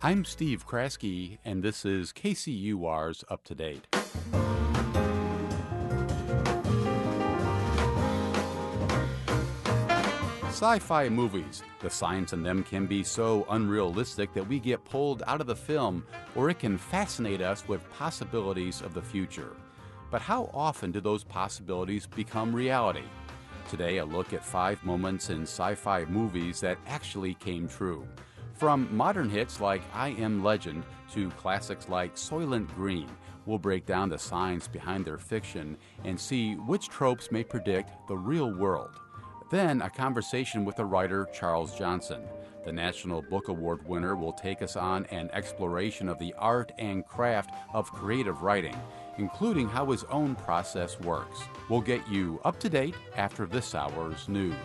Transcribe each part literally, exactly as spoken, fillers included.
I'm Steve Kraske, and this is K C U R's Up to Date. Sci-fi movies. The science in them can be so unrealistic that we get pulled out of the film, or it can fascinate us with possibilities of the future. But how often do those possibilities become reality? Today, a look at five moments in sci-fi movies that actually came true. From modern hits like I Am Legend to classics like Soylent Green, we'll break down the science behind their fiction and see which tropes may predict the real world. Then, a conversation with the writer Charles Johnson. The National Book Award winner will take us on an exploration of the art and craft of creative writing, including how his own process works. We'll get you up to date after this hour's news.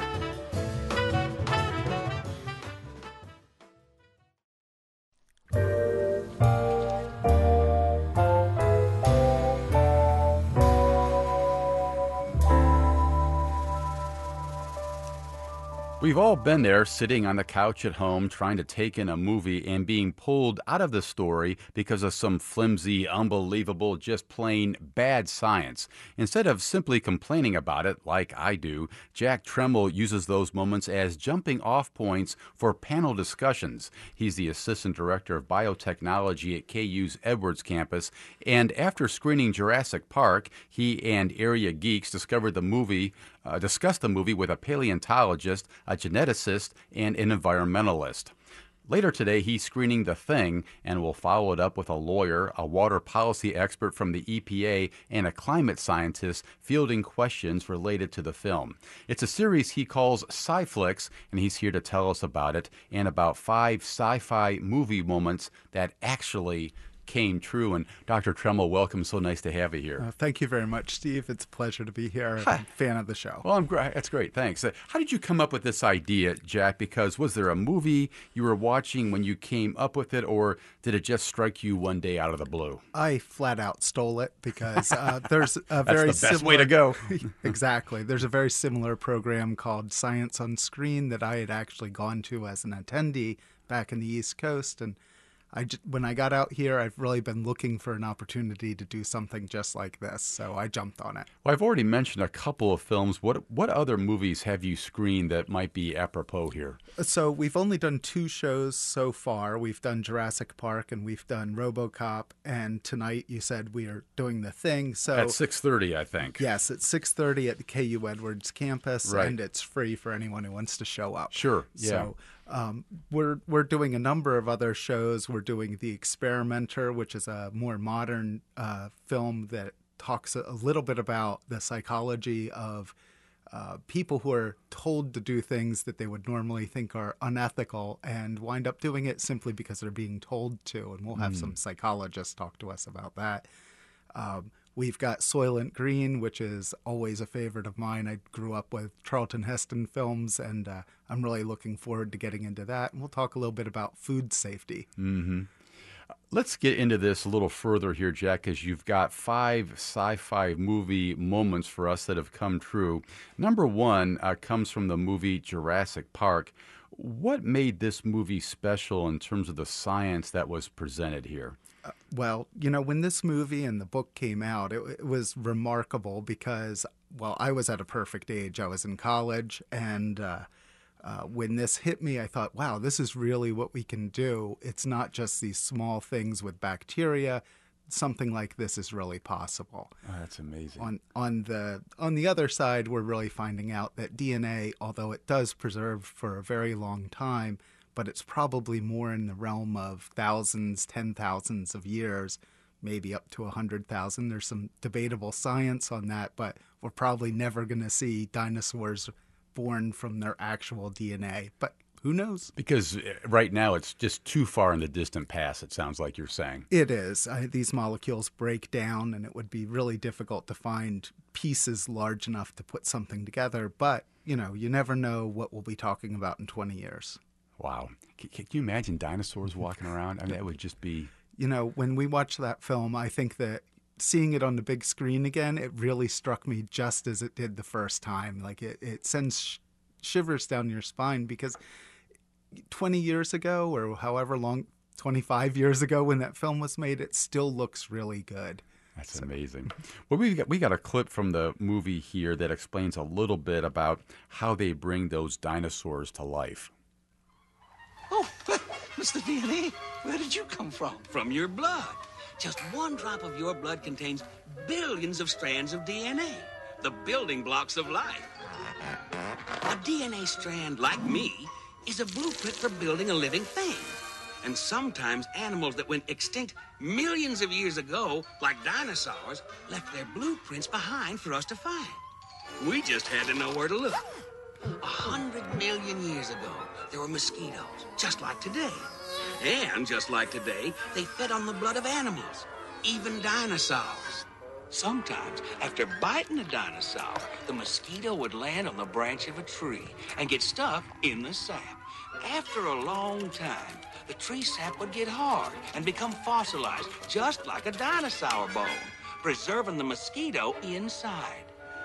We've all been there, sitting on the couch at home trying to take in a movie and being pulled out of the story because of some flimsy, unbelievable, just plain bad science. Instead of simply complaining about it, like I do, Jack Tremble uses those moments as jumping off points for panel discussions. He's the Assistant Director of Biotechnology at K U's Edwards campus, and after screening Jurassic Park, he and area geeks discovered the movie Uh, discussed the movie with a paleontologist, a geneticist, and an environmentalist. Later today, he's screening The Thing, and will follow it up with a lawyer, a water policy expert from the E P A, and a climate scientist fielding questions related to the film. It's a series he calls Sci-Flix, and he's here to tell us about it and about five sci-fi movie moments that actually came true. And Doctor Tremble, welcome. So nice to have you here. Uh, thank you very much, Steve. It's a pleasure to be here. I'm a fan of the show. Well, I'm great. That's great. Thanks. Uh, how did you come up with this idea, Jack? Because was there a movie you were watching when you came up with it, or did it just strike you one day out of the blue? I flat out stole it because uh, there's a That's very the best similar way to go. Exactly. There's a very similar program called Science on Screen that I had actually gone to as an attendee back in the East Coast, and I j- when I got out here, I've really been looking for an opportunity to do something just like this, so I jumped on it. Well, I've already mentioned a couple of films. What what other movies have you screened that might be apropos here? So we've only done two shows so far. We've done Jurassic Park and we've done RoboCop, and tonight you said we are doing The Thing. So At six thirty, I think. Yes, it's six thirty at the K U Edwards campus, Right. and it's free for anyone who wants to show up. Sure, yeah. So um, we're we're doing a number of other shows. We're doing The Experimenter, which is a more modern uh, film that talks a, a little bit about the psychology of uh, people who are told to do things that they would normally think are unethical and wind up doing it simply because they're being told to. And we'll have Mm. some psychologists talk to us about that. Um, We've got Soylent Green, which is always a favorite of mine. I grew up with Charlton Heston films, and uh, I'm really looking forward to getting into that. And we'll talk a little bit about food safety. Mm-hmm. Let's get into this a little further here, Jack, because you've got five sci-fi movie moments for us that have come true. Number one uh, comes from the movie Jurassic Park. What made this movie special in terms of the science that was presented here? Uh, well, you know, when this movie and the book came out, it, it was remarkable because, well, I was at a perfect age. I was in college, and uh, uh, when this hit me, I thought, wow, this is really what we can do. It's not just these small things with bacteria. Something like this is really possible. Oh, that's amazing. On on the on the other side, we're really finding out that D N A, although it does preserve for a very long time, but it's probably more in the realm of thousands, ten thousands of years, maybe up to a hundred thousand. There's some debatable science on that, but we're probably never going to see dinosaurs born from their actual D N A. But who knows? Because right now it's just too far in the distant past, it sounds like you're saying. It is. Uh, these molecules break down, and it would be really difficult to find pieces large enough to put something together. But, you know, you never know what we'll be talking about in twenty years. Wow. Can, can you imagine dinosaurs walking around? I mean, that would just be... You know, when we watch that film, I think that seeing it on the big screen again, it really struck me just as it did the first time. Like, it, it sends sh- shivers down your spine because twenty years ago or however long twenty-five years ago when that film was made, it still looks really good. That's so amazing. Well, we got we got a clip from the movie here that explains a little bit about how they bring those dinosaurs to life. Oh, Mister D N A, where did you come from? From your blood. Just one drop of your blood contains billions of strands of D N A, the building blocks of life. A D N A strand, like me, is a blueprint for building a living thing. And sometimes animals that went extinct millions of years ago, like dinosaurs, left their blueprints behind for us to find. We just had to know where to look. A hundred million years ago, there were mosquitoes, just like today. And just like today, they fed on the blood of animals, even dinosaurs. Sometimes, after biting a dinosaur, the mosquito would land on the branch of a tree and get stuck in the sap. After a long time, the tree sap would get hard and become fossilized, just like a dinosaur bone, preserving the mosquito inside.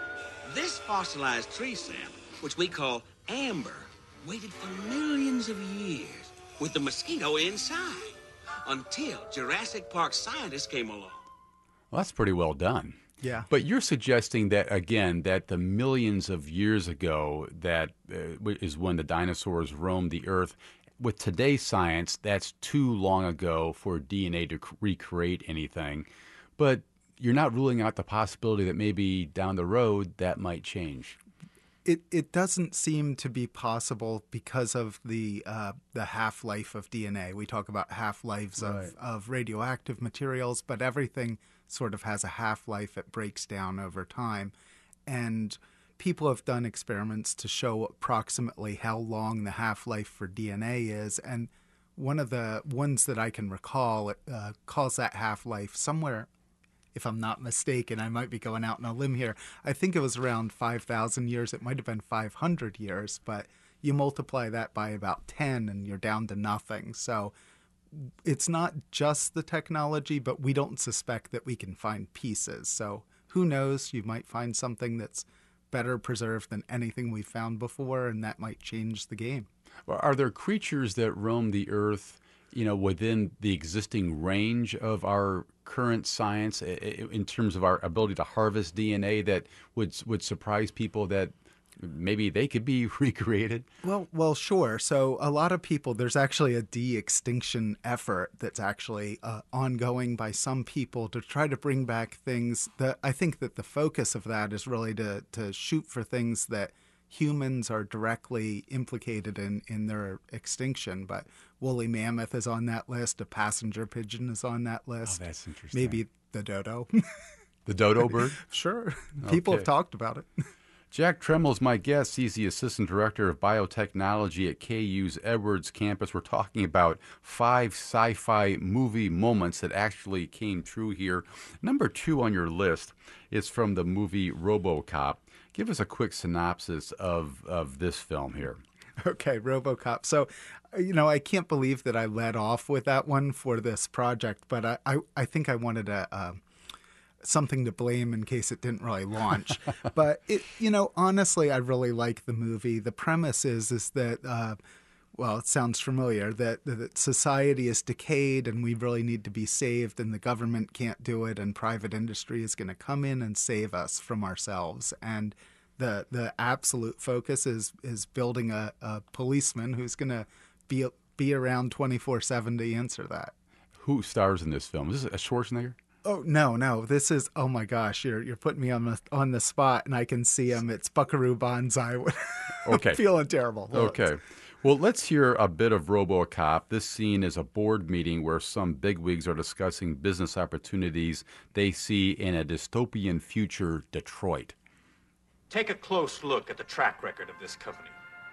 This fossilized tree sap, which we call amber, waited for millions of years with the mosquito inside until Jurassic Park scientists came along. Well, that's pretty well done. Yeah. But you're suggesting that, again, that the millions of years ago that uh, is when the dinosaurs roamed the earth. With today's science, that's too long ago for D N A to recreate anything. But you're not ruling out the possibility that maybe down the road that might change. It it doesn't seem to be possible because of the uh, the half-life of D N A. We talk about half-lives Right. of, of radioactive materials, but everything sort of has a half-life. It breaks down over time. And people have done experiments to show approximately how long the half-life for D N A is. And one of the ones that I can recall uh, calls that half-life somewhere, if I'm not mistaken, I might be going out on a limb here. I think it was around five thousand years. It might have been five hundred years, but you multiply that by about ten and you're down to nothing. So it's not just the technology, but we don't suspect that we can find pieces. So who knows? You might find something that's better preserved than anything we've found before, and that might change the game. Well, are there creatures that roam the earth, you know, within the existing range of our current science i- i- in terms of our ability to harvest D N A that would would surprise people that maybe they could be recreated? Well, well, sure. So a lot of people, there's actually a de-extinction effort that's actually uh, ongoing by some people to try to bring back things that I think that the focus of that is really to, to shoot for things that humans are directly implicated in, in their extinction. But woolly mammoth is on that list. A passenger pigeon is on that list. Oh, that's interesting. Maybe the dodo. The dodo bird? Sure. People Okay. have talked about it. Jack Tremmell's my guest. He's the Assistant Director of Biotechnology at K U's Edwards campus. We're talking about five sci-fi movie moments that actually came true here. Number two on your list is from the movie RoboCop. Give us a quick synopsis of, of this film here. Okay, RoboCop. So, you know, I can't believe that I led off with that one for this project, but I, I, I think I wanted a... Uh, something to blame in case it didn't really launch. But, it, you know, honestly, I really like the movie. The premise is is that, uh, well, it sounds familiar, that, that society is decayed and we really need to be saved and the government can't do it and private industry is going to come in and save us from ourselves. And the the absolute focus is is building a, a policeman who's going to be be around twenty-four seven to answer that. Who stars in this film? Is this a Schwarzenegger? Oh no, no! This is oh my gosh! You're you're putting me on the on the spot, and I can see him. It's Buckaroo Banzai. Okay. I'm feeling terrible. Hold on. Okay. Well, let's hear a bit of RoboCop. This scene is a board meeting where some bigwigs are discussing business opportunities they see in a dystopian future Detroit. Take a close look at the track record of this company,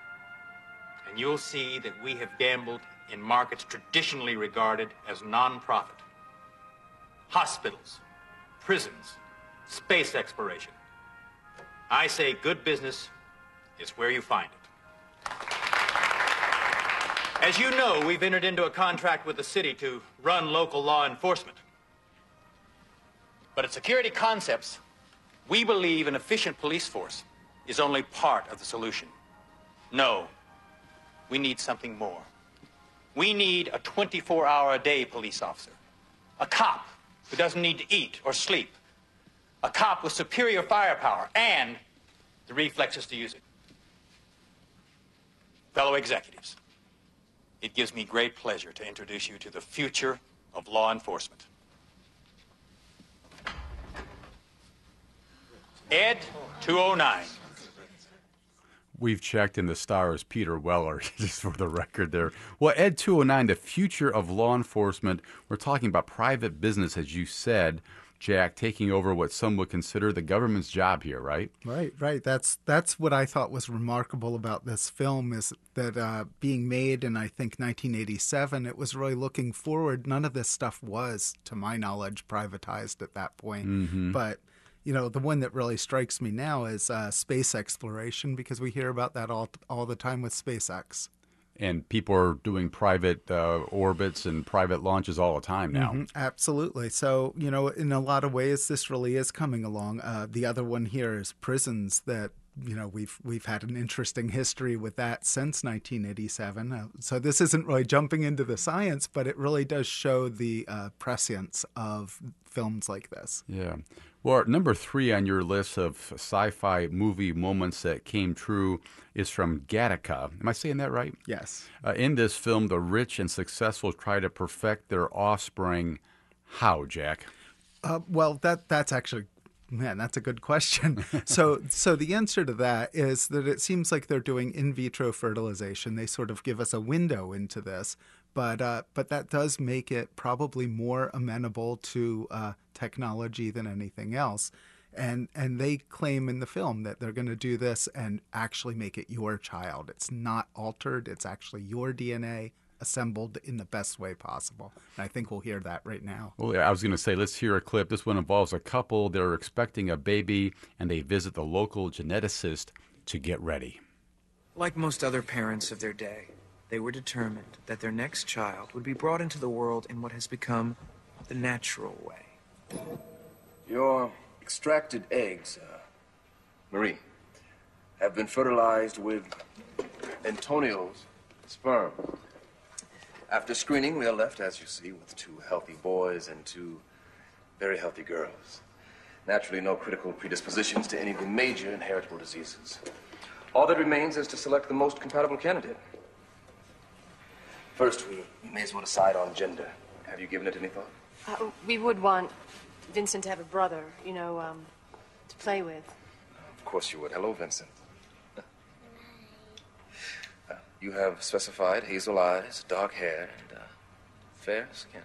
and you'll see that we have gambled in markets traditionally regarded as non-profit. Hospitals, prisons, space exploration. I say good business is where you find it. As you know, we've entered into a contract with the city to run local law enforcement. But at Security Concepts, we believe an efficient police force is only part of the solution. No, we need something more. We need a twenty-four hour a day police officer. A cop who doesn't need to eat or sleep. A cop with superior firepower and the reflexes to use it. Fellow executives, it gives me great pleasure to introduce you to the future of law enforcement. Ed two oh nine. We've checked, and the star is Peter Weller, just for the record there. Well, Ed two oh nine, the future of law enforcement. We're talking about private business, as you said, Jack, taking over what some would consider the government's job here, right? Right, right. That's that's what I thought was remarkable about this film, is that uh, being made in, I think, nineteen eighty-seven, it was really looking forward. None of this stuff was, to my knowledge, privatized at that point. Mm-hmm. But you know, the one that really strikes me now is uh, space exploration, because we hear about that all all the time with SpaceX. And people are doing private uh, orbits and private launches all the time now. Mm-hmm, absolutely. So, you know, in a lot of ways, this really is coming along. Uh, the other one here is prisons that, you know, we've we've had an interesting history with that since nineteen eighty-seven. Uh, so this isn't really jumping into the science, but it really does show the uh, prescience of films like this. Yeah. Well, number three on your list of sci-fi movie moments that came true is from Gattaca. Am I saying that right? Yes. Uh, in this film, the rich and successful try to perfect their offspring. How, Jack? Uh, well, that that's actually, man, that's a good question. so, so the answer to that is that it seems like they're doing in vitro fertilization. They sort of give us a window into this, but uh, but that does make it probably more amenable to uh, technology than anything else. And and they claim in the film that they're going to do this and actually make it your child. It's not altered. It's actually your D N A assembled in the best way possible. And I think we'll hear that right now. Well, yeah, I was going to say, let's hear a clip. This one involves a couple. They're expecting a baby, and they visit the local geneticist to get ready. Like most other parents of their day, they were determined that their next child would be brought into the world in what has become the natural way. Your extracted eggs, uh, Marie, have been fertilized with Antonio's sperm. After screening, we are left, as you see, with two healthy boys and two very healthy girls. Naturally, no critical predispositions to any of the major inheritable diseases. All that remains is to select the most compatible candidate. First, we may as well decide on gender. Have you given it any thought? Uh, we would want Vincent to have a brother, you know, um, to play with. Of course you would. Hello, Vincent. Uh, you have specified hazel eyes, dark hair, and uh, fair skin.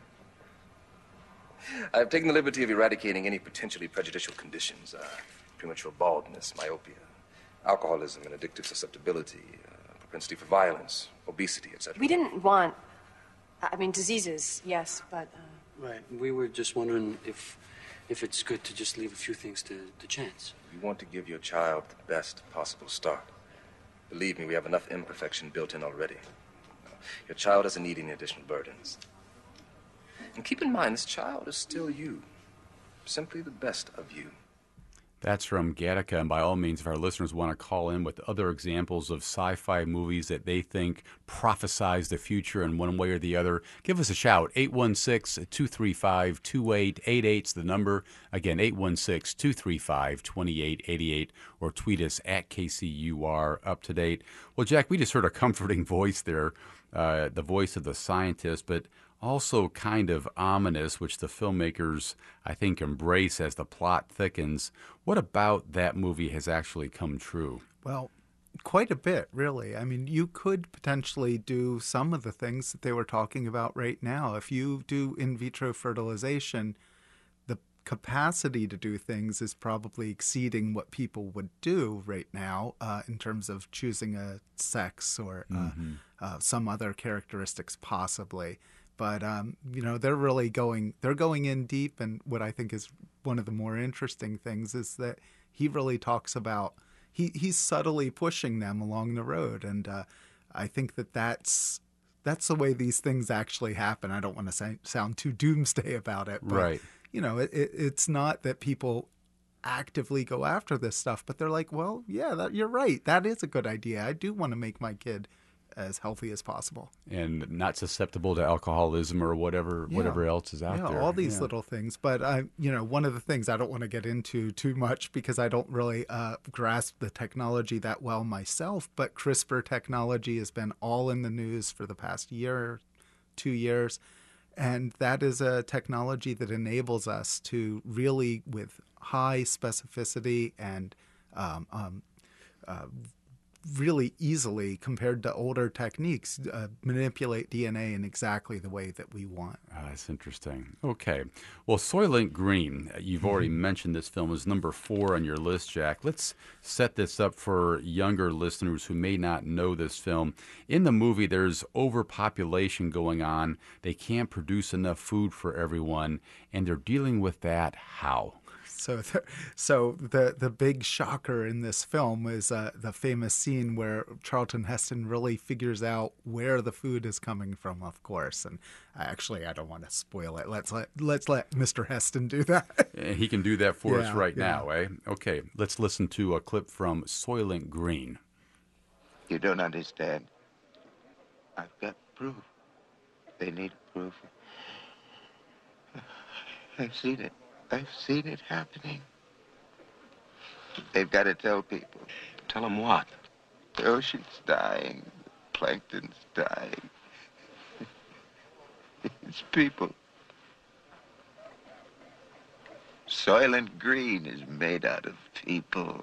I have taken the liberty of eradicating any potentially prejudicial conditions, uh, premature baldness, myopia, alcoholism and addictive susceptibility, uh, propensity for violence, obesity, et cetera. We didn't want, I mean, diseases, yes, but... Uh... Right. We were just wondering if if it's good to just leave a few things to, to chance. You want to give your child the best possible start. Believe me, we have enough imperfection built in already. Your child doesn't need any additional burdens. And keep in mind, this child is still you. Simply the best of you. That's from Gattaca, and by all means, if our listeners want to call in with other examples of sci-fi movies that they think prophesize the future in one way or the other, give us a shout. eight one six, two three five, two eight eight eight is the number. Again, eight one six, two three five, two eight eight eight, or tweet us at K C U R Up to Date. Well, Jack, we just heard a comforting voice there, uh, the voice of the scientist, but also kind of ominous, which the filmmakers, I think, embrace as the plot thickens. What about that movie has actually come true? Well, quite a bit, really. I mean, you could potentially do some of the things that they were talking about right now. If you do in vitro fertilization, the capacity to do things is probably exceeding what people would do right now uh, in terms of choosing a sex or uh, mm-hmm. uh, some other characteristics possibly. But, um, you know, they're really going, they're going in deep. And what I think is one of the more interesting things is that he really talks about, he, he's subtly pushing them along the road. And uh, I think that that's, that's the way these things actually happen. I don't want to say, sound too doomsday about it. But, right. you know, it, it, it's not that people actively go after this stuff, but they're like, well, yeah, that, you're right. That is a good idea. I do want to make my kid as healthy as possible. And not susceptible to alcoholism or whatever Yeah. whatever else is out yeah, there. all these Yeah. little things. But I, you know, one of the things I don't want to get into too much because I don't really uh, grasp the technology that well myself. But CRISPR technology has been all in the news for the past year, two years. And that is a technology that enables us to really, with high specificity and um, um, uh, really easily, compared to older techniques, uh, manipulate D N A in exactly the way that we want. Ah, that's interesting. Okay. Well, Soylent Green, you've already mentioned this film, is number four on your list, Jack. Let's set this up for younger listeners who may not know this film. In the movie, there's overpopulation going on. They can't produce enough food for everyone, and they're dealing with that how? So, the, so the the big shocker in this film is uh, the famous scene where Charlton Heston really figures out where the food is coming from. Of course, and actually, I don't want to spoil it. Let's let let's let Mister Heston do that. And he can do that for us Yeah, right yeah. now, eh? Okay, let's listen to a clip from Soylent Green. You don't understand. I've got proof. They need proof. I've seen it. I've seen it happening. They've got to tell people. Tell them what? The ocean's dying. The plankton's dying. It's people. Soylent Green is made out of people.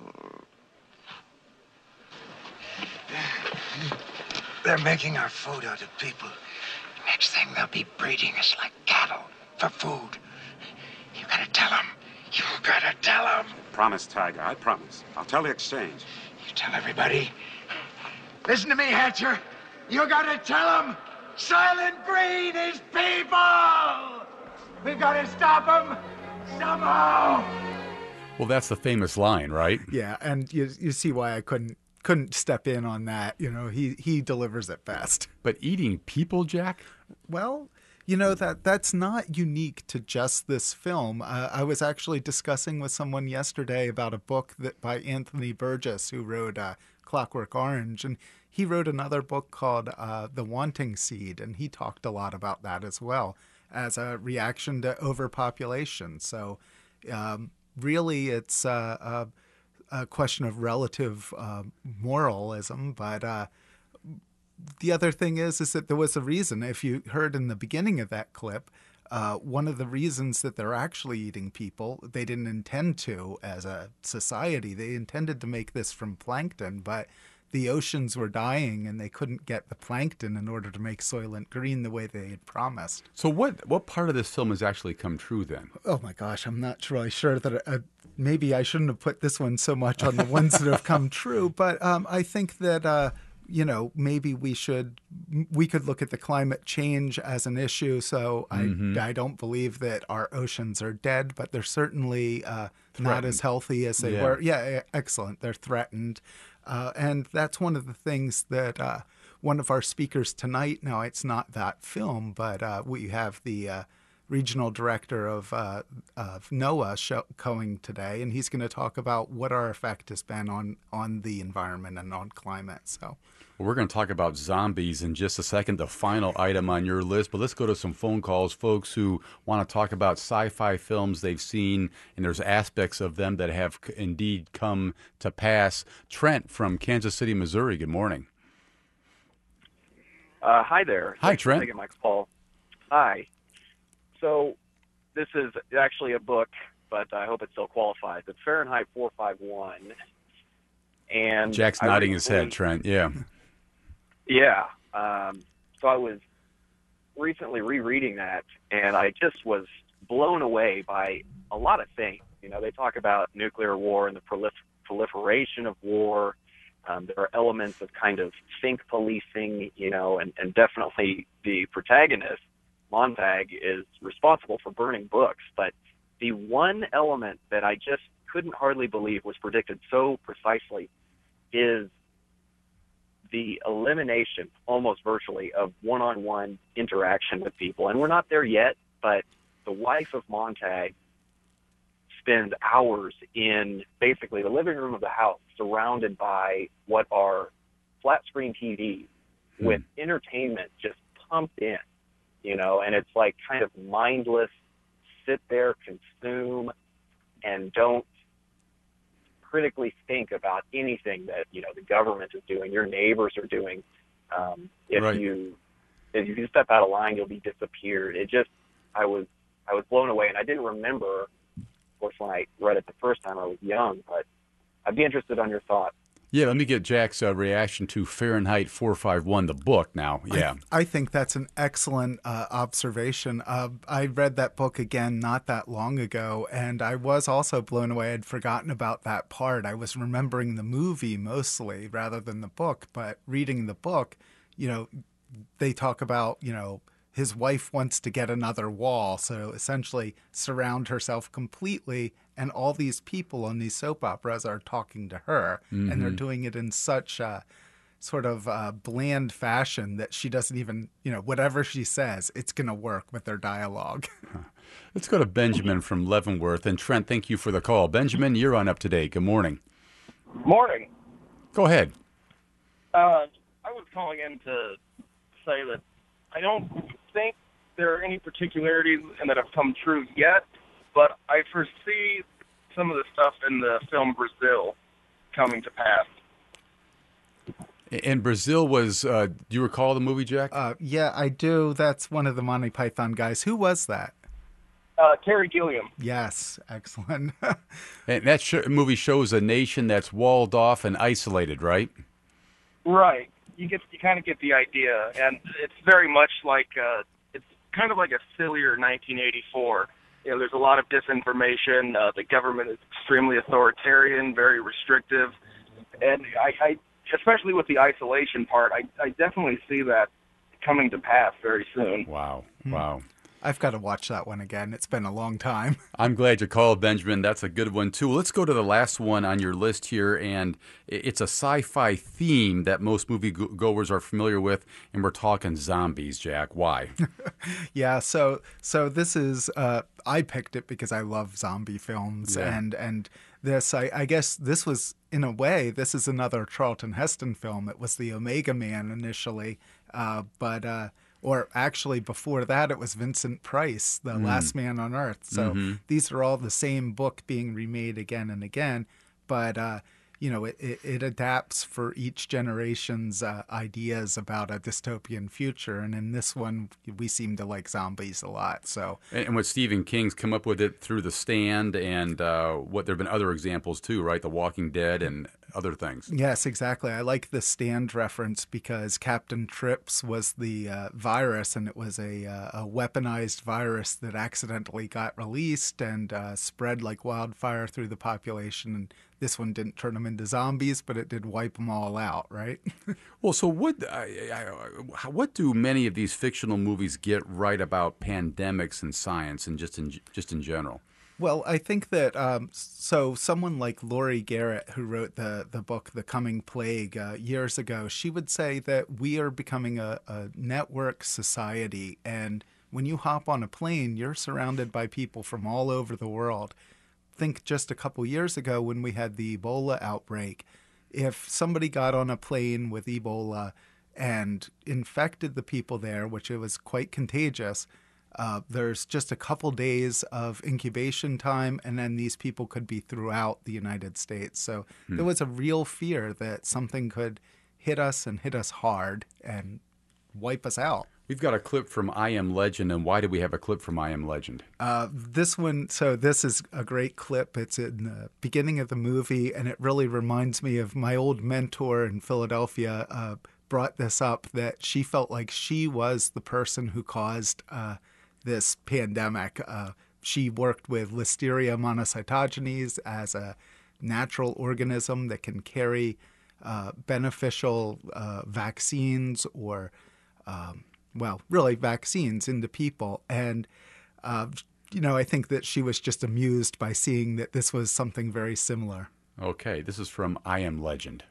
They're making our food out of people. Next thing, they'll be breeding us like cattle for food. You gotta tell them. You gotta tell them. Promise, Tiger. I promise. I'll tell the exchange. You tell everybody. Listen to me, Hatcher. You gotta tell them. Soylent Green is people. We've gotta stop them somehow. Well, that's the famous line, right? Yeah, and you you see why I couldn't couldn't step in on that. You know, he he delivers it best. But eating people, Jack? Well, you know, that that's not unique to just this film. Uh, I was actually discussing with someone yesterday about a book that by Anthony Burgess, who wrote uh, Clockwork Orange, and he wrote another book called uh, The Wanting Seed, and he talked a lot about that as well as a reaction to overpopulation. So um, really, it's uh, a, a question of relative uh, moralism, but uh, the other thing is, is that there was a reason. If you heard in the beginning of that clip, uh, one of the reasons that they're actually eating people, they didn't intend to as a society. They intended to make this from plankton, but the oceans were dying and they couldn't get the plankton in order to make Soylent Green the way they had promised. So what what part of this film has actually come true then? Oh my gosh, I'm not really sure that uh, maybe I shouldn't have put this one so much on the ones that have come true, but um, I think that uh, you know, maybe we should, we could look at the climate change as an issue. So Mhm. I, I don't believe that our oceans are dead, but they're certainly uh, not as healthy as they Yeah. were. Yeah, e- excellent. They're threatened. Uh, and that's one of the things that uh, one of our speakers tonight, now it's not that film, but uh, we have the uh, regional director of, uh, of NOAA show, going today, and he's going to talk about what our effect has been on, on the environment and on climate. So. Well, we're going to talk about zombies in just a second, the final item on your list. But let's go to some phone calls, folks who want to talk about sci-fi films they've seen, and there's aspects of them that have c- indeed come to pass. Trent from Kansas City, Missouri, good morning. Uh, hi there. Hi, Thanks for Trent. taking my call. Hi. So this is actually a book, but I hope it still qualifies. It's Fahrenheit four fifty-one. And Jack's I nodding his recently- head, Trent. Yeah. Yeah. Um, so I was recently rereading that, and I just was blown away by a lot of things. You know, they talk about nuclear war and the prolif- proliferation of war. Um, there are elements of kind of think policing, you know, and, and definitely the protagonist, Montag, is responsible for burning books. But the one element that I just couldn't hardly believe was predicted so precisely is the elimination, almost virtually, of one-on-one interaction with people. And we're not there yet, but the wife of Montag spends hours in basically the living room of the house, surrounded by what are flat-screen T Vs with entertainment just pumped in, you know, and it's like kind of mindless, sit there, consume, and don't critically think about anything that, you know, the government is doing, your neighbors are doing. Um, if Right. you if you step out of line, you'll be disappeared. It just, I was I was blown away, and I didn't remember, of course, when I read it the first time. I was young, but I'd be interested on your thoughts. Yeah, let me get Jack's uh, reaction to Fahrenheit four fifty-one, the book now. Yeah. I, I think that's an excellent uh, observation. Uh, I read that book again not that long ago, and I was also blown away. I'd forgotten about that part. I was remembering the movie mostly rather than the book, but reading the book, you know, they talk about, you know, his wife wants to get another wall, so essentially surround herself completely, and all these people on these soap operas are talking to her, Mm-hmm. and they're doing it in such a sort of uh, bland fashion that she doesn't even, you know, whatever she says, it's going to work with their dialogue. Let's go to Benjamin from Leavenworth. And Trent, thank you for the call. Benjamin, you're on Up to Date. Good morning. Morning. Go ahead. Uh, I was calling in to say that I don't think there are any particularities and that have come true yet, but I foresee some of the stuff in the film Brazil coming to pass. And Brazil was, uh, do you recall the movie, Jack? Uh, yeah, I do. That's one of the Monty Python guys. Who was that? Uh, Terry Gilliam. Yes, excellent. And that sh- movie shows a nation that's walled off and isolated, right? Right. You get you kind of get the idea, and it's very much like uh, it's kind of like a sillier nineteen eighty-four. You know, there's a lot of disinformation. Uh, the government is extremely authoritarian, very restrictive, and I, I especially with the isolation part, I, I definitely see that coming to pass very soon. Wow. Wow. I've got to watch that one again. It's been a long time. I'm glad you called, Benjamin. That's a good one, too. Let's go to the last one on your list here, and it's a sci-fi theme that most movie goers are familiar with, and we're talking zombies, Jack. Why? Yeah, so so this is, uh, I picked it because I love zombie films, Yeah. and, and this, I, I guess this was, in a way, this is another Charlton Heston film. It was the Omega Man initially, uh, but... Uh, Or actually, before that, it was Vincent Price, The Mm. Last Man on Earth. So Mhm. these are all the same book being remade again and again. But, uh, you know, it, it, it adapts for each generation's uh, ideas about a dystopian future. And in this one, we seem to like zombies a lot. So And, and what Stephen King's come up with it through The Stand, and uh, what there have been other examples, too, right? The Walking Dead and other things. yes, exactly. I like the Stand reference because Captain Trips was the uh, virus, and it was a, uh, a weaponized virus that accidentally got released and uh, spread like wildfire through the population. And this one didn't turn them into zombies, but it did wipe them all out, right? Well, so what? I, I, what do many of these fictional movies get right about pandemics and science, and just in just in general? Well, I think that um, so someone like Laurie Garrett, who wrote the the book The Coming Plague uh, years ago, she would say that we are becoming a, a network society, and when you hop on a plane, you're surrounded by people from all over the world. Think just a couple years ago when we had the Ebola outbreak. If somebody got on a plane with Ebola and infected the people there, which it was quite contagious, Uh, there's just a couple days of incubation time, and then these people could be throughout the United States. So Hmm. there was a real fear that something could hit us and hit us hard and wipe us out. We've got a clip from I Am Legend, and why do we have a clip from I Am Legend? Uh, this one, so this is a great clip. It's in the beginning of the movie, and it really reminds me of my old mentor in Philadelphia. Uh, brought this up that she felt like she was the person who caused uh, this pandemic. Uh, she worked with Listeria monocytogenes as a natural organism that can carry uh, beneficial uh, vaccines or, um, well, really vaccines into people. And, uh, you know, I think that she was just amused by seeing that this was something very similar. Okay, this is from I Am Legend.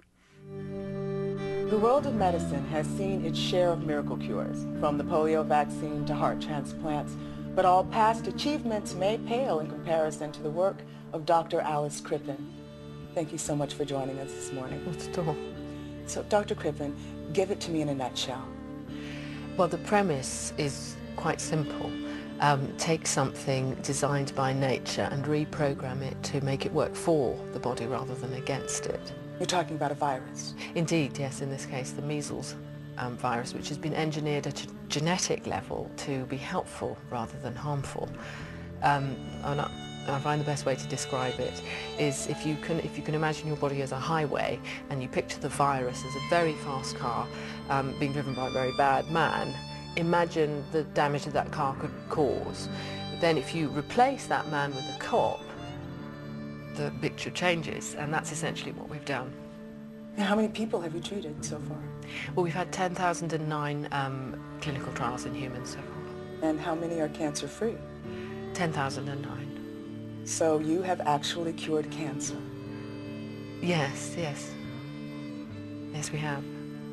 The world of medicine has seen its share of miracle cures, from the polio vaccine to heart transplants, but all past achievements may pale in comparison to the work of Doctor Alice Crippen. Thank you so much for joining us this morning. So, Doctor Crippen, give it to me in a nutshell. Well, the premise is quite simple. Um, take something designed by nature and reprogram it to make it work for the body rather than against it. You're talking about a virus? Indeed, yes, in this case the measles um, virus, which has been engineered at a genetic level to be helpful rather than harmful. Um, and I, I find the best way to describe it is if you can if you can imagine your body as a highway and you picture the virus as a very fast car um, being driven by a very bad man, imagine the damage that that car could cause. Then if you replace that man with a cop, the picture changes, and that's essentially what we've done. Now, how many people have you treated so far? Well, we've had ten thousand nine um, clinical trials in humans so far. And how many are cancer-free? ten thousand nine. So you have actually cured cancer? Yes, yes. Yes, we have.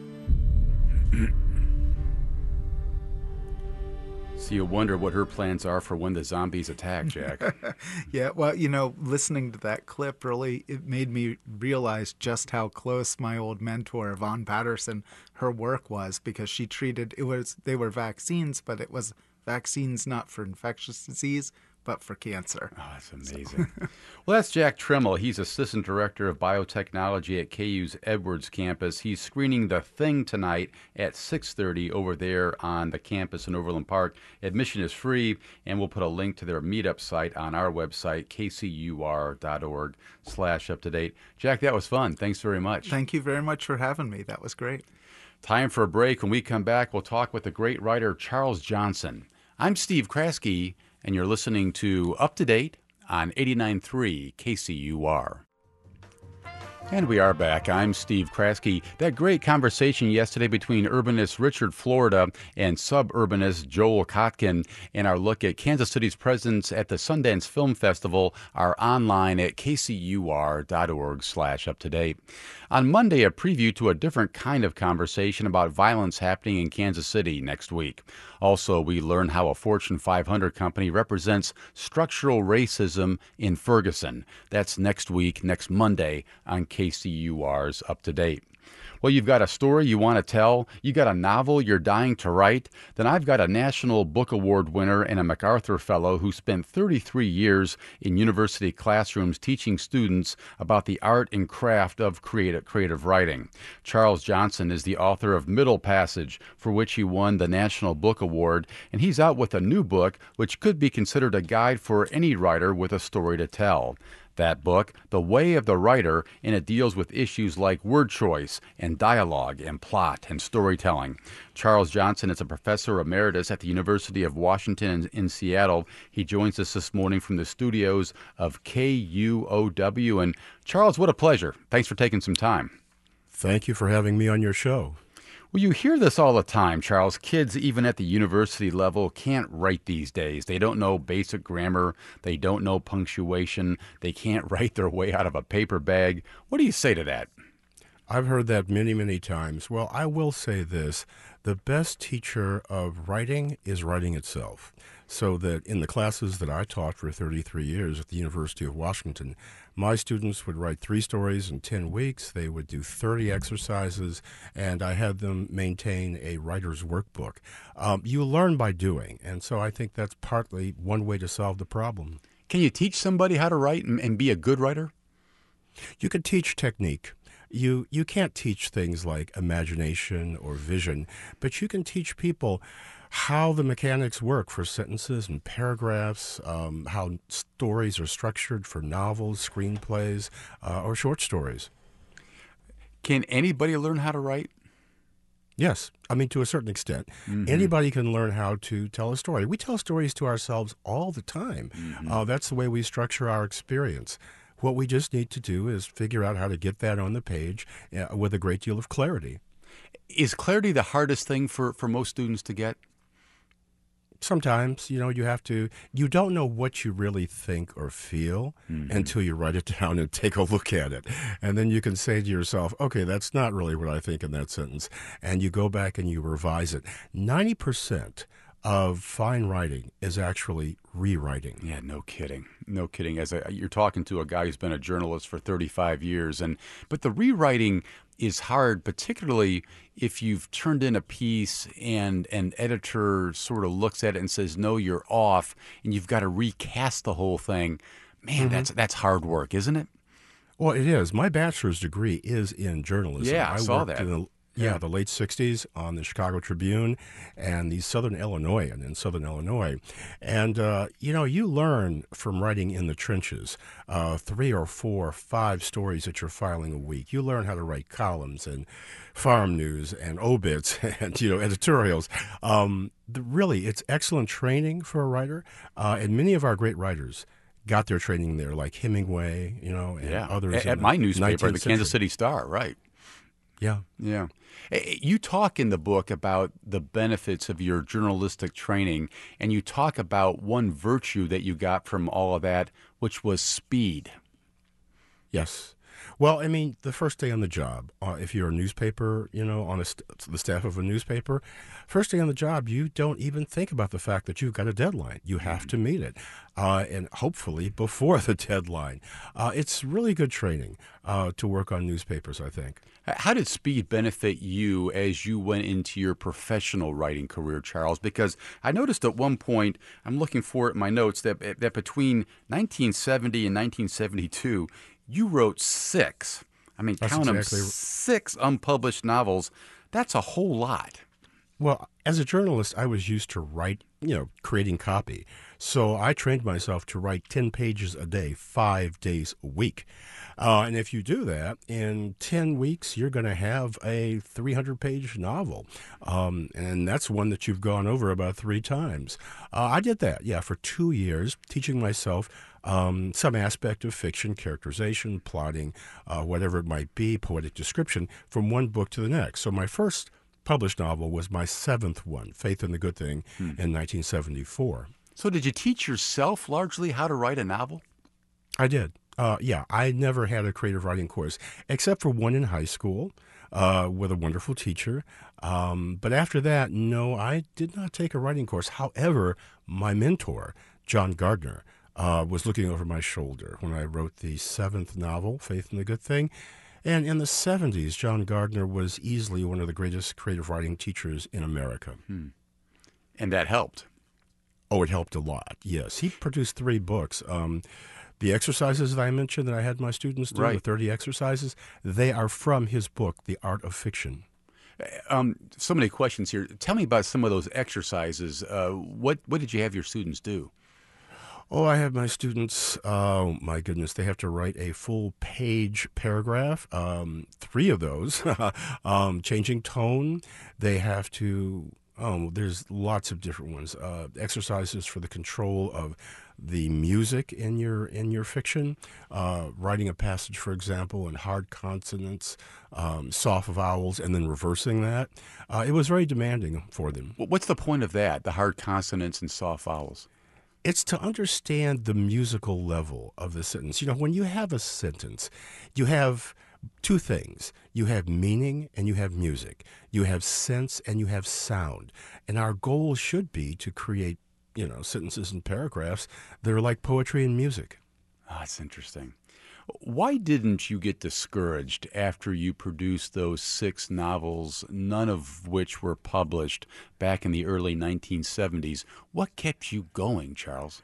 So you wonder what her plans are for when the zombies attack, Jack. Yeah, well, you know, listening to that clip really, it made me realize just how close my old mentor, Yvonne Patterson, her work was, because she treated, it was, they were vaccines, but it was vaccines not for infectious disease, but for cancer. Oh, that's amazing. So. Well, that's Jack Trimmel. He's Assistant Director of Biotechnology at K U's Edwards campus. He's screening The Thing tonight at six thirty over there on the campus in Overland Park. Admission is free, and we'll put a link to their meetup site on our website, k c u r dot org slash up to date. Jack, that was fun. Thanks very much. Thank you very much for having me. That was great. Time for a break. When we come back, we'll talk with the great writer Charles Johnson. I'm Steve Kraske, and you're listening to Up to Date on eighty-nine point three K C U R. And we are back. I'm Steve Kraske. That great conversation yesterday between urbanist Richard Florida and suburbanist Joel Kotkin, and our look at Kansas City's presence at the Sundance Film Festival are online at k c u r dot org slash up to date. On Monday, a preview to a different kind of conversation about violence happening in Kansas City next week. Also, we learn how a Fortune five hundred company represents structural racism in Ferguson. That's next week, next Monday, on K C U R's Up to Date. Well, you've got a story you want to tell, you got a novel you're dying to write, then I've got a National Book Award winner and a MacArthur Fellow who spent thirty-three years in university classrooms teaching students about the art and craft of creative, creative writing. Charles Johnson is the author of Middle Passage, for which he won the National Book Award, and he's out with a new book which could be considered a guide for any writer with a story to tell. That book, The Way of the Writer, and it deals with issues like word choice and dialogue and plot and storytelling. Charles Johnson is a professor emeritus at the University of Washington in, in Seattle. He joins us this morning from the studios of K U O W. And Charles, what a pleasure. Thanks for taking some time. Thank you for having me on your show. Well, you hear this all the time, Charles. Kids, even at the university level, can't write these days. They don't know basic grammar. They don't know punctuation. They can't write their way out of a paper bag. What do you say to that? I've heard that many, many times. Well, I will say this. The best teacher of writing is writing itself. So that in the classes that I taught for thirty-three years at the University of Washington, my students would write three stories in ten weeks. They would do thirty exercises, and I had them maintain a writer's workbook. Um, you learn by doing, and so I think that's partly one way to solve the problem. Can you teach somebody how to write and, and be a good writer? You could teach technique. You you can't teach things like imagination or vision, but you can teach people how the mechanics work for sentences and paragraphs, um, how stories are structured for novels, screenplays, uh, or short stories. Can anybody learn how to write? Yes. I mean, to a certain extent. Mm-hmm. Anybody can learn how to tell a story. We tell stories to ourselves all the time. Mm-hmm. Uh, that's the way we structure our experience. What we just need to do is figure out how to get that on the page uh, with a great deal of clarity. Is clarity the hardest thing for, for most students to get? Sometimes, you know, you have to, you don't know what you really think or feel mm-hmm. until you write it down and take a look at it. And then you can say to yourself, okay, that's not really what I think in that sentence. And you go back and you revise it. ninety percent of fine writing is actually rewriting. Yeah, no kidding. No kidding. As a, you're talking to a guy who's been a journalist for thirty-five years, and but the rewriting is hard, particularly if you've turned in a piece and an editor sort of looks at it and says, no, you're off, and you've got to recast the whole thing. Man, Mm-hmm. that's that's hard work, isn't it? Well, it is. My bachelor's degree is in journalism. Yeah, I saw worked that. In the, yeah, Yeah. the late sixties on the Chicago Tribune and the Southern Illinoisan in Southern Illinois. And, uh, you know, you learn from writing in the trenches, uh, three or four, five stories that you're filing a week. You learn how to write columns and farm news and obits and, you know, editorials. Um, the, really, it's excellent training for a writer. Uh, and many of our great writers got their training there, like Hemingway, you know, and Yeah. others. At, in at the my newspaper, the nineteenth Kansas century. City Star, right? Yeah. Yeah. Eh, You talk in the book about the benefits of your journalistic training, and you talk about one virtue that you got from all of that, which was speed. Yes. Well, I mean, the first day on the job, uh, if you're a newspaper, you know, on a st- the staff of a newspaper, first day on the job, you don't even think about the fact that you've got a deadline. You have to meet it, uh, and hopefully before the deadline. Uh, it's really good training uh, to work on newspapers, I think. How did speed benefit you as you went into your professional writing career, Charles? Because I noticed at one point, I'm looking for it in my notes, that, that between nineteen seventy and nineteen seventy-two, you wrote six. I mean, That's count exactly- them, six unpublished novels. That's a whole lot. Well, as a journalist, I was used to write, you know, creating copy. So I trained myself to write ten pages a day, five days a week. Uh, and if you do that, in ten weeks, you're going to have a three hundred page novel. Um, and that's one that you've gone over about three times. Uh, I did that, yeah, for two years, teaching myself um, some aspect of fiction, characterization, plotting, uh, whatever it might be, poetic description, from one book to the next. So my first published novel was my seventh one, Faith in the Good Thing, Hmm. in nineteen seventy-four. So did you teach yourself largely how to write a novel? I did. Uh, yeah, I never had a creative writing course, except for one in high school uh, with a wonderful teacher. Um, but after that, no, I did not take a writing course. However, my mentor, John Gardner, uh, was looking over my shoulder when I wrote the seventh novel, Faith in the Good Thing. And in the seventies, John Gardner was easily one of the greatest creative writing teachers in America. Hmm. And that helped. Oh, it helped a lot, yes. He produced three books. Um, the exercises that I mentioned that I had my students do, the Right. thirty exercises, they are from his book, The Art of Fiction. Um, so many questions here. Tell me about some of those exercises. Uh, what what did you have your students do? Oh, I have my students, oh my goodness, they have to write a full page paragraph, um, three of those, um, changing tone. They have to, oh, there's lots of different ones. Uh, exercises for the control of the music in your in your fiction, uh, writing a passage, for example, in hard consonants, um, soft vowels, and then reversing that. Uh, it was very demanding for them. What's the point of that, the hard consonants and soft vowels? It's to understand the musical level of the sentence. You know, when you have a sentence, you have two things. You have meaning and you have music. You have sense and you have sound. And our goal should be to create, you know, sentences and paragraphs that are like poetry and music. Oh, that's interesting. Why didn't you get discouraged after you produced those six novels, none of which were published back in the early nineteen seventies? What kept you going, Charles?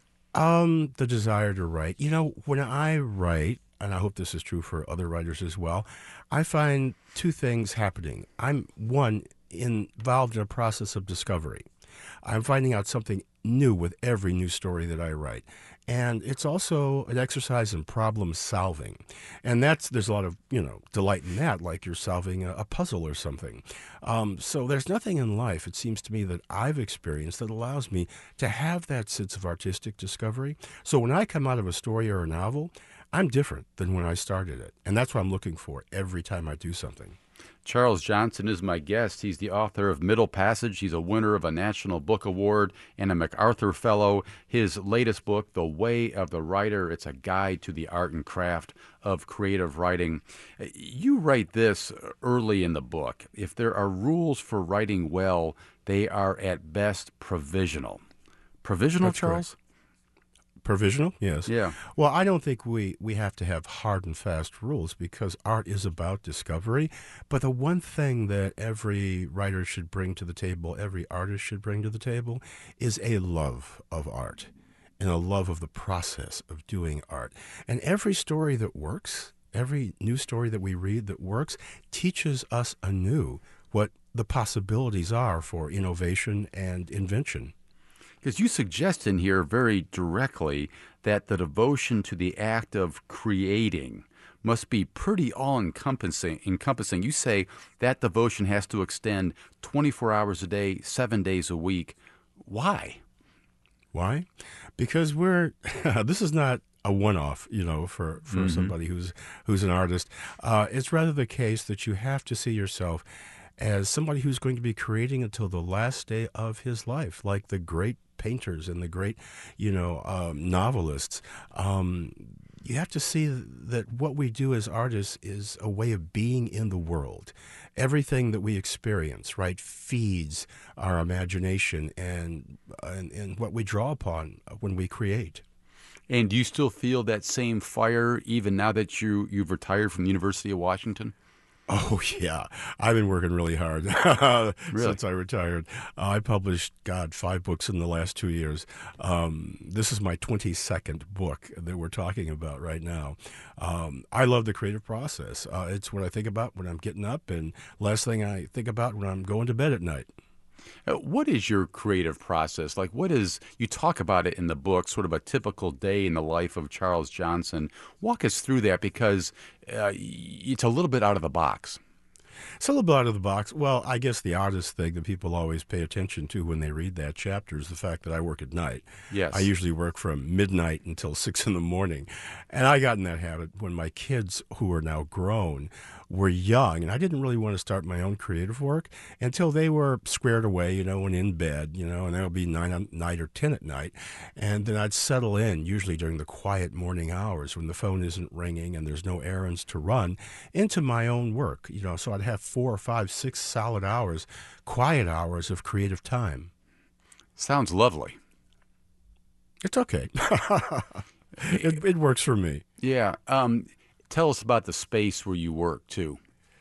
Um, the desire to write. You know, when I write, and I hope this is true for other writers as well, I find two things happening. I'm, one, involved in a process of discovery. I'm finding out something new with every new story that I write. And it's also an exercise in problem solving. And that's, there's a lot of, you know, delight in that, like you're solving a, a puzzle or something. Um, so there's nothing in life, it seems to me, that I've experienced that allows me to have that sense of artistic discovery. So when I come out of a story or a novel, I'm different than when I started it. And that's what I'm looking for every time I do something. Charles Johnson is my guest. He's the author of Middle Passage. He's a winner of a National Book Award and a MacArthur Fellow. His latest book, The Way of the Writer, it's a guide to the art and craft of creative writing. You write this early in the book. If there are rules for writing well, they are at best provisional. Provisional, That's Charles? correct. Provisional? Yes. Yeah. Well, I don't think we, we have to have hard and fast rules because art is about discovery. But the one thing that every writer should bring to the table, every artist should bring to the table, is a love of art and a love of the process of doing art. And every story that works, every new story that we read that works, teaches us anew what the possibilities are for innovation and invention. Because you suggest in here very directly that the devotion to the act of creating must be pretty all-encompassing. Encompassing. You say that devotion has to extend twenty-four hours a day, seven days a week. Why? Why? Because we're this is not a one-off, you know, for, for Mm-hmm. somebody who's who's an artist. Uh, it's rather the case that you have to see yourself as somebody who's going to be creating until the last day of his life, like the great painters and the great, you know, um, novelists. Um, you have to see that what we do as artists is a way of being in the world. Everything that we experience, right, feeds our imagination and, and, and what we draw upon when we create. And do you still feel that same fire even now that you, you've retired from the University of Washington? Oh, yeah. I've been working really hard Really? since I retired. Uh, I published, God, five books in the last two years. Um, this is my twenty-second book that we're talking about right now. Um, I love the creative process. Uh, it's what I think about when I'm getting up and last thing I think about when I'm going to bed at night. Uh, what is your creative process? Like, what is, you talk about it in the book, sort of a typical day in the life of Charles Johnson. Walk us through that because uh, it's a little bit out of the box. It's a little bit out of the box. Well, I guess the oddest thing that people always pay attention to when they read that chapter is the fact that I work at night. Yes. I usually work from midnight until six in the morning. And I got in that habit when my kids, who are now grown, were young. And I didn't really want to start my own creative work until they were squared away, you know, and in bed, you know, and that would be nine at night or ten at night. And then I'd settle in, usually during the quiet morning hours when the phone isn't ringing and there's no errands to run, into my own work, you know. So I'd have four or five, six solid hours, quiet hours of creative time. Sounds lovely. It's okay. it, it works for me. Yeah. Um, tell us about the space where you work, too.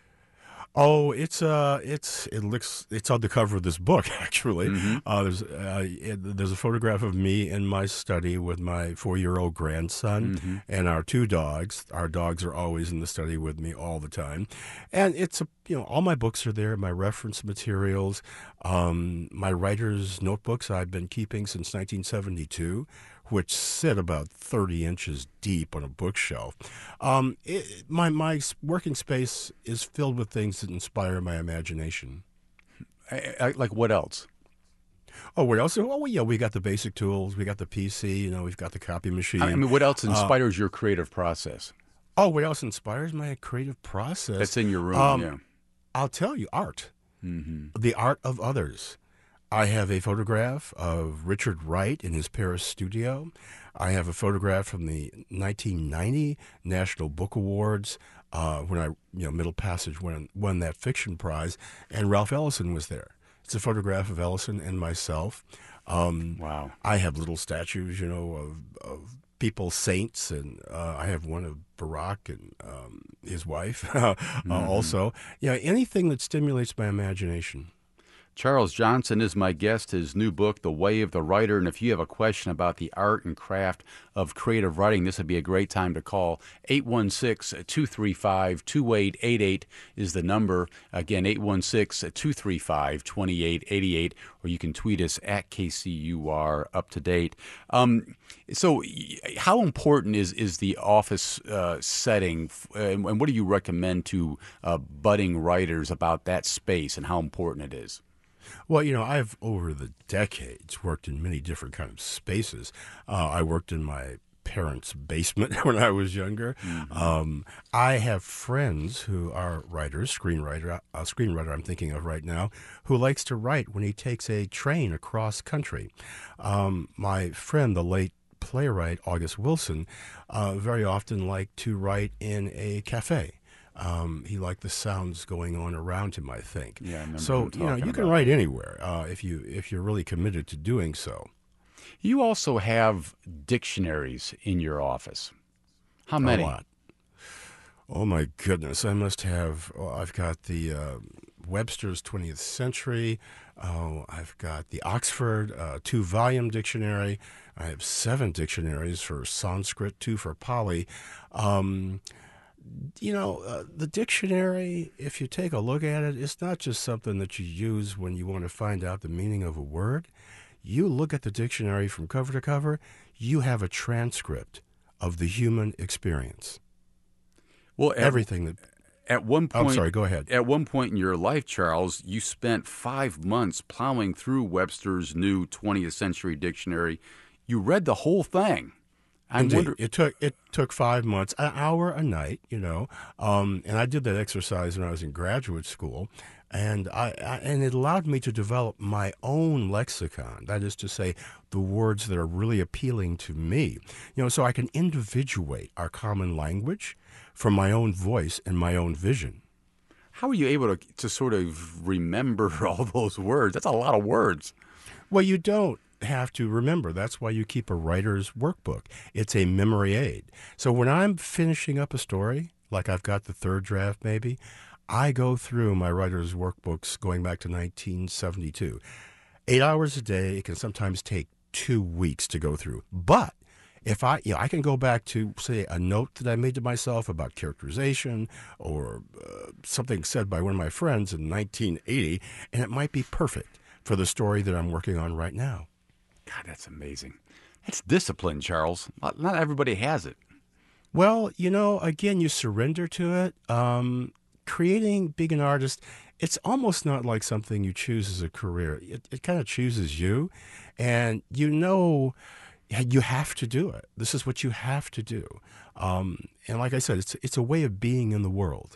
Oh, it's uh, it's it looks it's on the cover of this book actually. Mm-hmm. Uh, there's uh, it, there's a photograph of me in my study with my four-year-old grandson Mm-hmm. and our two dogs. Our dogs are always in the study with me all the time, and it's a you know all my books are there, my reference materials, um, my writer's notebooks I've been keeping since nineteen seventy-two. Which sit about thirty inches deep on a bookshelf. Um, it, my my working space is filled with things that inspire my imagination. I, I, like what else? Oh, what else? Oh, well, yeah, we got the basic tools. We got the P C. You know, we've got the copy machine. I mean, what else Uh, inspires your creative process? oh, what else inspires my creative process? That's in your room, Um, yeah. I'll tell you, art. Mm-hmm. The art of others. I have a photograph of Richard Wright in his Paris studio. I have a photograph from the nineteen ninety National Book Awards uh, when I, you know, Middle Passage won, won that fiction prize, and Ralph Ellison was there. It's a photograph of Ellison and myself. Um, wow. I have little statues, you know, of, of people, saints, and uh, I have one of Barack and um, his wife uh, Mm-hmm. also. Yeah, anything that stimulates my imagination. Charles Johnson is my guest. His new book, The Way of the Writer. And if you have a question about the art and craft of creative writing, this would be a great time to call. eight one six, two three five, two eight eight eight is the number. Again, eight one six, two three five, two eight eight eight. Or you can tweet us at K C U R up to date. Um, so how important is, is the office uh, setting? Uh, and what do you recommend to uh, budding writers about that space and how important it is? Well, you know, I've over the decades worked in many different kinds of spaces. Uh, I worked in my parents' basement when I was younger. Mm-hmm. Um, I have friends who are writers, screenwriter, a screenwriter I'm thinking of right now, who likes to write when he takes a train across country. Um, my friend, the late playwright August Wilson, uh, very often liked to write in a cafe. Um, he liked the sounds going on around him, I think. Yeah, I remember so him you know, you talking can about write anywhere uh, if you if you're really committed to doing so. You also have dictionaries in your office. How many? A lot. Oh my goodness! I must have. Oh, I've got the uh, Webster's twentieth Century. Oh, I've got the Oxford uh, two-volume dictionary. I have seven dictionaries for Sanskrit, two for Pali. Um, You know, uh, the dictionary, if you take a look at it, it's not just something that you use when you want to find out the meaning of a word. You look at the dictionary from cover to cover, you have a transcript of the human experience. Well, at, everything that. At one point, I'm sorry. Go ahead. At one point in your life, Charles, you spent five months plowing through Webster's new twentieth Century Dictionary. You read the whole thing. I Indeed. wonder- It took it took five months, an hour a night, you know, um, and I did that exercise when I was in graduate school, and I, I and it allowed me to develop my own lexicon. That is to say, the words that are really appealing to me, you know, so I can individuate our common language from my own voice and my own vision. How are you able to to sort of remember all those words? That's a lot of words. Well, you don't have to remember. That's why you keep a writer's workbook. It's a memory aid. So when I'm finishing up a story, like I've got the third draft maybe, I go through my writer's workbooks going back to nineteen seventy-two. Eight hours a day. It can sometimes take two weeks to go through. But if I, you know, I can go back to, say, a note that I made to myself about characterization or uh, something said by one of my friends in nineteen eighty, and it might be perfect for the story that I'm working on right now. God, that's amazing. That's discipline, Charles. Not, not everybody has it. Well, you know, again, you surrender to it. Um, creating, being an artist, it's almost not like something you choose as a career. It, it kind of chooses you, and you know you have to do it. This is what you have to do. Um, and like I said, it's it's a way of being in the world.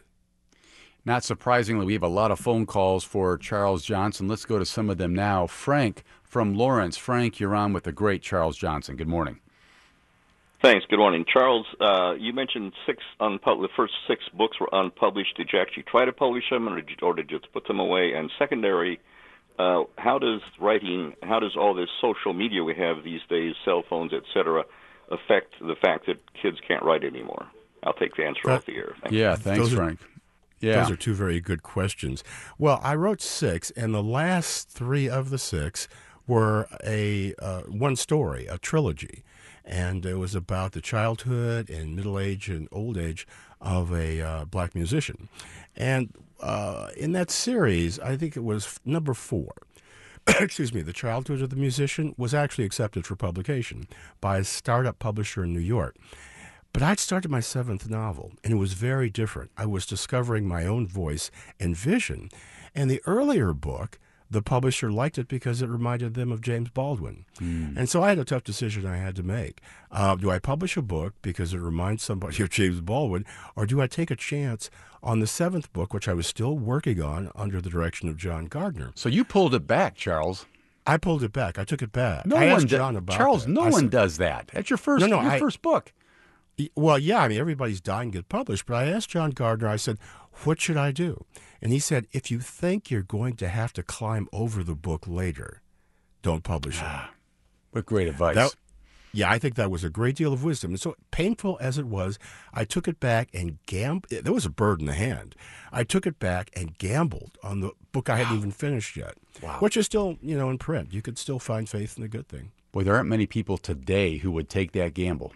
Not surprisingly, we have a lot of phone calls for Charles Johnson. Let's go to some of them now. Frank from Lawrence. Frank, you're on with the great Charles Johnson. Good morning. Thanks. Good morning. Charles, uh, you mentioned six unpub- the first six books were unpublished. Did you actually try to publish them, or did you, or did you just put them away? And secondary, uh, how does writing, how does all this social media we have these days, cell phones, et cetera, affect the fact that kids can't write anymore? I'll take the answer That, off the air. Thank yeah, you. thanks, those Frank. Are, yeah. Those are two very good questions. Well, I wrote six, and the last three of the six were a uh, one story, a trilogy. And it was about the childhood and middle age and old age of a uh, black musician. And uh, in that series, I think it was number four. Excuse me, The Childhood of the Musician was actually accepted for publication by a startup publisher in New York. But I'd started my seventh novel, and it was very different. I was discovering my own voice and vision. And the earlier book, the publisher liked it because it reminded them of James Baldwin. Mm. And so I had a tough decision I had to make. Uh, do I publish a book because it reminds somebody of James Baldwin, or do I take a chance on the seventh book, which I was still working on under the direction of John Gardner? So you pulled it back, Charles. I pulled it back. I took it back. No I one asked do- John about Charles, that. no I one said, does that. That's your first, no, no, your I, first book. Well, yeah, I mean, everybody's dying to get published, but I asked John Gardner, I said, what should I do? And he said, if you think you're going to have to climb over the book later, don't publish it. What great advice. That, yeah, I think that was a great deal of wisdom. And so painful as it was, I took it back and gambled. There was a bird in the hand. I took it back and gambled on the book I hadn't even finished yet, wow. which is still, you know, in print. You could still find faith in the good thing. Boy, there aren't many people today who would take that gamble.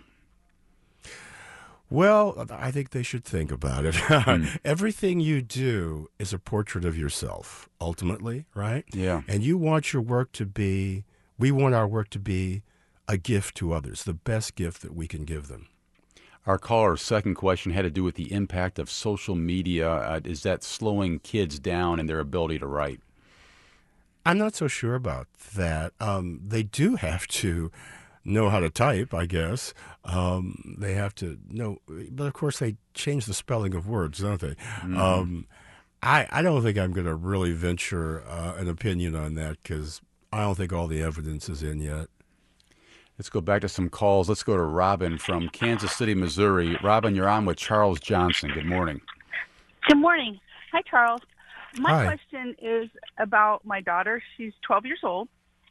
Well, I think they should think about it. Mm. Everything you do is a portrait of yourself, ultimately, right? Yeah. And you want your work to be, we want our work to be a gift to others, the best gift that we can give them. Our caller's second question had to do with the impact of social media. Uh, is that slowing kids down in their ability to write? I'm not so sure about that. Um, they do have to know how to type, I guess. Um, they have to know, but of course they change the spelling of words, don't they? Mm-hmm. Um, I, I don't think I'm going to really venture uh, an opinion on that because I don't think all the evidence is in yet. Let's go back to some calls. Let's go to Robin from Kansas City, Missouri. Robin, you're on with Charles Johnson. Good morning. Good morning. Hi, Charles. My Hi. question is about my daughter. She's twelve years old,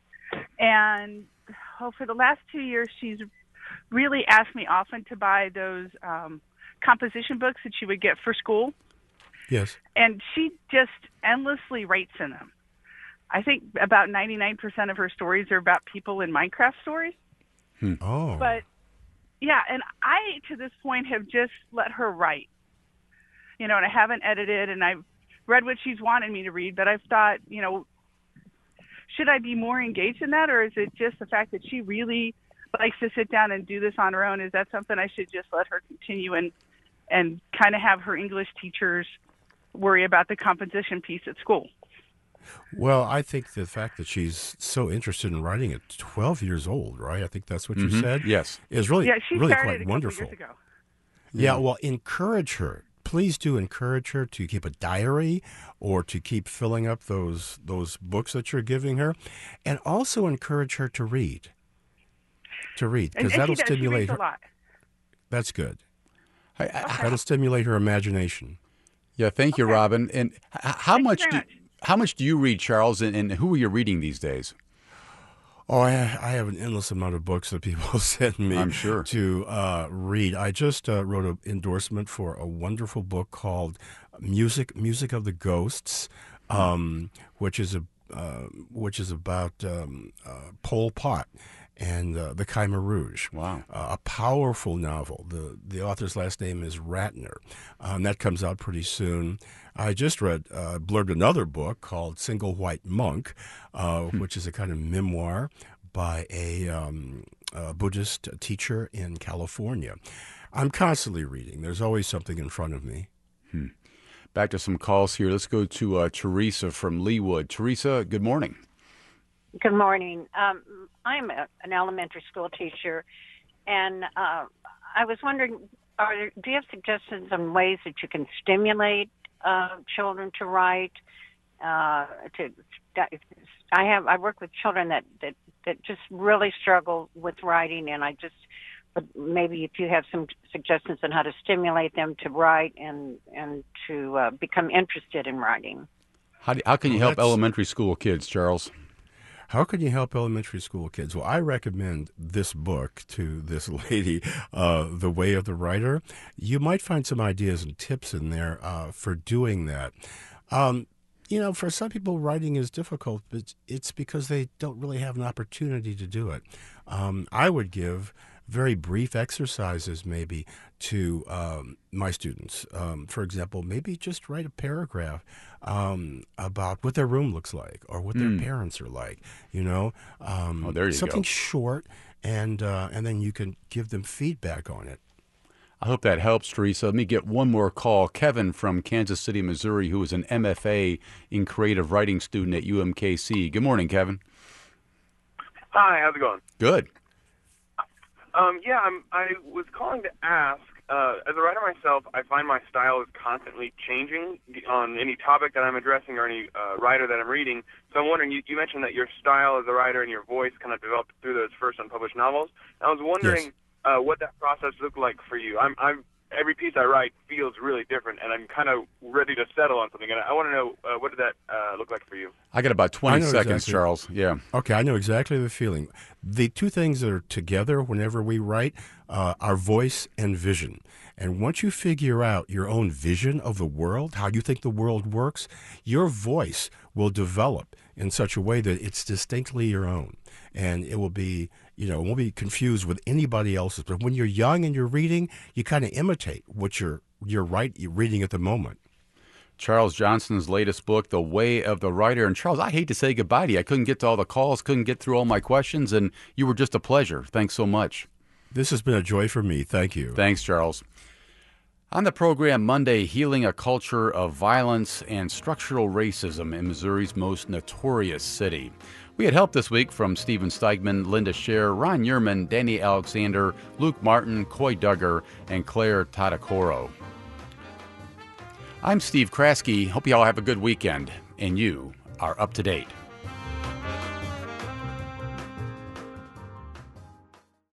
and oh, for the last two years, she's really asked me often to buy those um, composition books that she would get for school, Yes. and she just endlessly writes in them. I think about ninety-nine percent of her stories are about people in Minecraft stories. Hmm. Oh. But, yeah, and I, to this point, have just let her write. You know, and I haven't edited, and I've read what she's wanted me to read, but I've thought, you know, should I be more engaged in that, or is it just the fact that she really likes to sit down and do this on her own? Is that something I should just let her continue and, and kind of have her English teachers worry about the composition piece at school? Well, I think the fact that she's so interested in writing at twelve years old, right? I think that's what Mhm. you said. Yes. Is really, Yeah, she really started quite a couple wonderful. years ago. Yeah, well, encourage her. Please do encourage her to keep a diary or to keep filling up those those books that you're giving her, and also encourage her to read. To read, And, because and that'll she does. stimulate she reads her. a lot. That's good. I, I, That'll stimulate her imagination. Yeah, thank you, Robin. And h- how Thank you much very do much. how much do you read, Charles? And, and who are you reading these days? Oh, I, I have an endless amount of books that people send me I'm sure. to uh, read. I just uh, wrote an endorsement for a wonderful book called Music Music of the Ghosts, um, which is a uh, which is about um, uh, Pol Pot and uh, the Khmer Rouge. Wow. Uh, a powerful novel. The the author's last name is Ratner. Um, that comes out pretty soon. I just read, uh, blurbed another book called Single White Monk, uh, Hmm. which is a kind of memoir by a, um, a Buddhist teacher in California. I'm constantly reading. There's always something in front of me. Hmm. Back to some calls here. Let's go to uh, Teresa from Leawood. Teresa, good morning. Good morning. Um, I'm a, an elementary school teacher, and uh, I was wondering, are there, do you have suggestions on ways that you can stimulate uh, children to write? Uh, to I have I work with children that, that, that just really struggle with writing, and I just but maybe if you have some suggestions on how to stimulate them to write and and to uh, become interested in writing. How, do, how can you Well, help that's- elementary school kids, Charles? How can you help elementary school kids? Well, I recommend this book to this lady, uh, The Way of the Writer. You might find some ideas and tips in there uh, for doing that. Um, you know, for some people, writing is difficult, but it's because they don't really have an opportunity to do it. Um, I would give very brief exercises maybe to um, my students. Um, for example, maybe just write a paragraph um, about what their room looks like or what their Mm. parents are like, you know. Um, Oh, there you something go. short, and uh, and then you can give them feedback on it. I hope that helps, Teresa. Let me get one more call. Kevin from Kansas City, Missouri, who is an M F A in creative writing student at U M K C. Good morning, Kevin. Hi, how's it going? Good. Um, yeah, I'm, I was calling to ask, uh, as a writer myself, I find my style is constantly changing on any topic that I'm addressing or any uh, writer that I'm reading. So I'm wondering, you, you mentioned that your style as a writer and your voice kind of developed through those first unpublished novels. I was wondering Yes. uh, what that process looked like for you. I'm, I'm every piece I write feels really different, and I'm kind of ready to settle on something. And I want to know, uh, what did that uh, look like for you? I got about I twenty know seconds, exactly. Charles. Yeah. Okay, I know exactly the feeling. The two things that are together whenever we write uh, are voice and vision. And once you figure out your own vision of the world, how you think the world works, your voice will develop in such a way that it's distinctly your own. And it will be, you know, it won't be confused with anybody else's. But when you're young and you're reading, you kind of imitate what you're, you're, right, you're reading at the moment. Charles Johnson's latest book, The Way of the Writer. And Charles, I hate to say goodbye to you. I couldn't get to all the calls, couldn't get through all my questions, and you were just a pleasure. Thanks so much. This has been a joy for me. Thank you. Thanks, Charles. On the program Monday, healing a culture of violence and structural racism in Missouri's most notorious city. We had help this week from Stephen Steigman, Linda Scher, Ron Yerman, Danny Alexander, Luke Martin, Coy Duggar, and Claire Tadakoro. I'm Steve Kraske. Hope you all have a good weekend, and you are up to date.